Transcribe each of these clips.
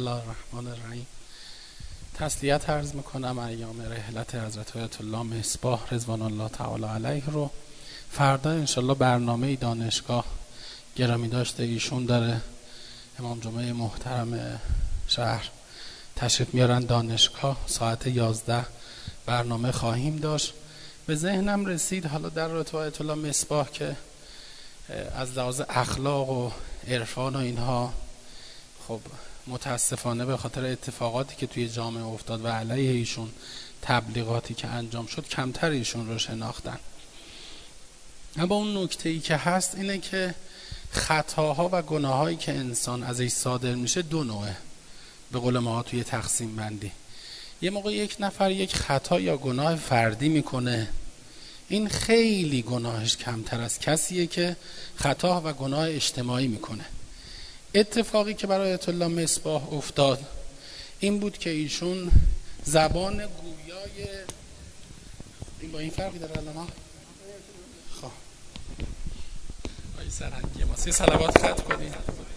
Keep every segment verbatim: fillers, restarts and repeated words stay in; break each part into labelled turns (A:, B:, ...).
A: الله الرحمن الرحیم. تسلیت عرض میکنم ایام رحلت حضرت آیت الله مصباح رضوان الله تعالی علیه رو. فردا انشالله برنامه دانشگاه گرامی داشته ایشون داره، امام جمعه محترم شهر تشریف میارن دانشگاه، ساعت یازده برنامه خواهیم داشت. به ذهنم رسید حالا در رابطه با آیت الله مصباح که از لحاظ اخلاق و عرفان و اینها خب متاسفانه به خاطر اتفاقاتی که توی جامعه افتاد و علیه ایشون تبلیغاتی که انجام شد کمتر ایشون رو شناختن. اما اون نکته‌ای که هست اینه که خطاها و گناهایی که انسان ازش صادر میشه دو نوعه، به قول ما توی تقسیم بندی. یه موقع یک نفر یک خطا یا گناه فردی میکنه، این خیلی گناهش کمتر از کسیه که خطا و گناه اجتماعی میکنه. اتفاقی که برای آیت الله مصباح افتاد این بود که ایشون زبان گویای این با این فرقی داره الان خب آی سرهنگی ما سی صلوات خط کنید.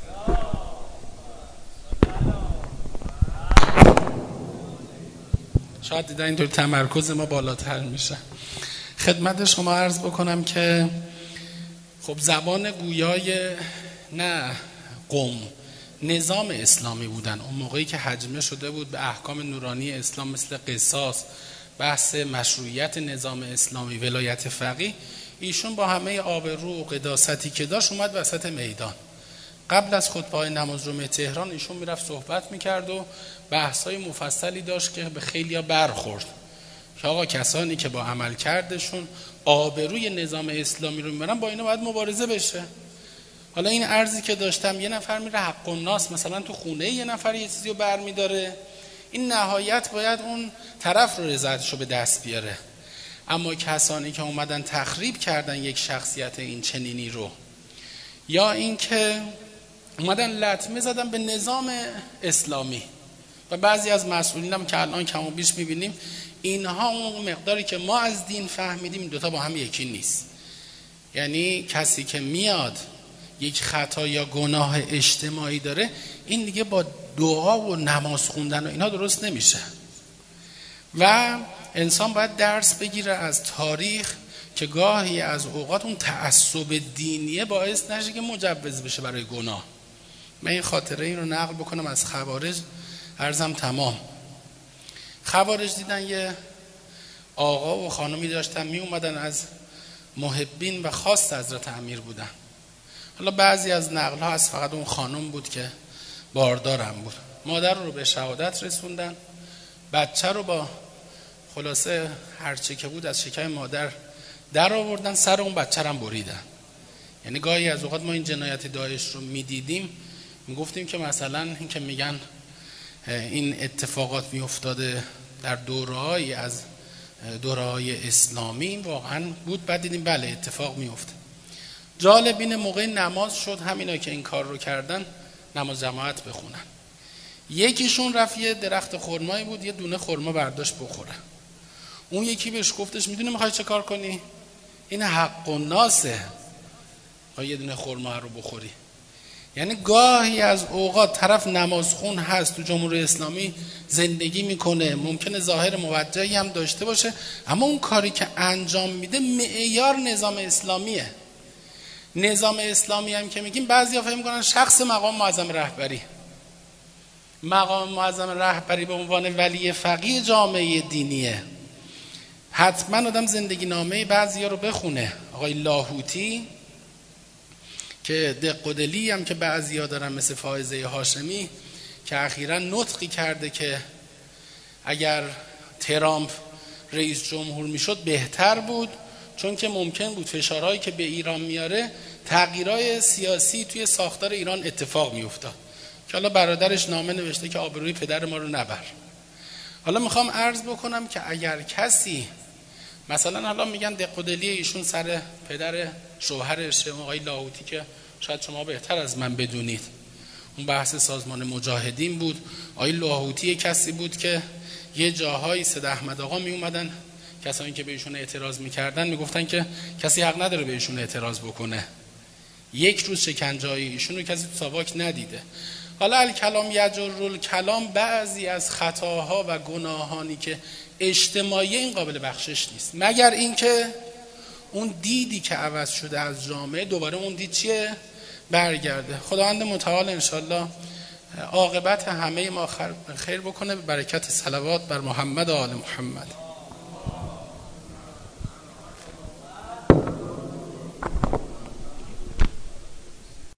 A: شاید دیدن اینطور تمرکز ما بالاتر میشه. خدمت شما عرض بکنم که خب زبان گویای نه قوم نظام اسلامی بودن. اون موقعی که هجمه شده بود به احکام نورانی اسلام مثل قصاص، بحث مشروعیت نظام اسلامی، ولایت فقیه، ایشون با همه آبرو و قداستی که داشت اومد وسط میدان. قبل از خطبه نماز جمعه تهران ایشون میرفت صحبت میکرد و بحث‌های مفصلی داشت که به خیلیا برخورد که آقا کسانی که با عمل کردشون آبروی نظام اسلامی رو میبرن با اینا باید مبارزه بشه. حالا این عرضی که داشتم، یه نفر میره حق الناس مثلا تو خونه یه نفر یه چیزی رو برمیداره، این نهایت باید اون طرف رو رضایتش رو به دست بیاره. اما کسانی که اومدن تخریب کردن یک شخصیت این چنینی رو، یا این که اومدن لطمه زدن به نظام اسلامی و بعضی از مسئولین هم که الان کم و بیش میبینیم اینها اون مقداری که ما از دین فهمیدیم این دوتا با هم یکی نیست. یعنی کسی که میاد یک خطا یا گناه اجتماعی داره، این دیگه با دعا و نماز خوندن و اینا درست نمیشه. و انسان باید درس بگیره از تاریخ که گاهی از اوقات اون تعصب دینیه باعث نشه که مجوز بشه برای گناه. من این خاطره این رو نقل بکنم از خوارج، عرضم تمام. خوارج دیدن یه آقا و خانمی داشتن می اومدن از محبین و خاص حضرت امیر بودن. حالا بعضی از نقل ها از فقط اون خانم بود که باردارم بود. مادر رو به شهادت رسوندن، بچه رو با خلاصه هرچه که بود از شکم مادر در آوردن، سر اون بچه رو هم بریدن. یعنی گاهی از اوقات ما این جنایت داعش رو میدیدیم میگفتیم که مثلا این که میگن این اتفاقات میافتاده در دوره‌ای از دوره‌های اسلامی واقعا بود، بعد دیدیم بله اتفاق میفته. جالب اینه موقع نماز شد همینا که این کار رو کردن نماز جماعت بخونن. یکیشون رفت یه درخت خرمایی بود، یه دونه خرما برداشت بخوره. اون یکی بهش گفتش میدونی میخوای چه کار کنی؟ این حق الناسه، یه دونه خرما رو بخوری. یعنی گاهی از اوقات طرف نمازخون هست تو جمهوری اسلامی زندگی میکنه، ممکنه ظاهر موجهی هم داشته باشه، اما اون کاری که انجام میده معیار نظام اسلامیه. نظام اسلامی هم که میگیم بعضیا فکر میکنن شخص مقام معظم رهبری. مقام معظم رهبری به عنوان ولی فقیه جامعه دینیه. حتما آدم زندگی نامه بعضیا رو بخونه. آقای لاهوتی که دق و دلی هم که بعضیا دارن مثل فائزه هاشمی که اخیراً نطقی کرده که اگر ترامپ رئیس جمهور میشد بهتر بود، چون که ممکن بود فشارهایی که به ایران میاره تغییرهای سیاسی توی ساختار ایران اتفاق میافتاد. که حالا برادرش نامه نوشته که آبروی پدر ما رو نبر. حالا میخوام عرض بکنم که اگر کسی مثلا حالا میگن دق و دلی ایشون سر پدر شوهرش آقای لاهوتی که شاید شما بهتر از من بدونید اون بحث سازمان مجاهدین بود. آقای لاهوتی کسی بود که یه جاهایی سید احمد آقا می اومدن کسانی که به ایشون اعتراض میکردن میگفتن که کسی حق نداره به ایشون اعتراض بکنه. یک روز شکنجه ایشون رو کسی تو ساواک ندیده. حالا الکلام یجر الکلام، بعضی از خطاها و گناهانی که اجتماعی این قابل بخشش نیست، مگر اینکه اون دیدی که عوض شده از جامعه دوباره اون دید چیه؟ برگرده. خداوند متعال انشالله عاقبت همه ما خیر بکنه، به برکت صلوات بر محمد و آل محمد.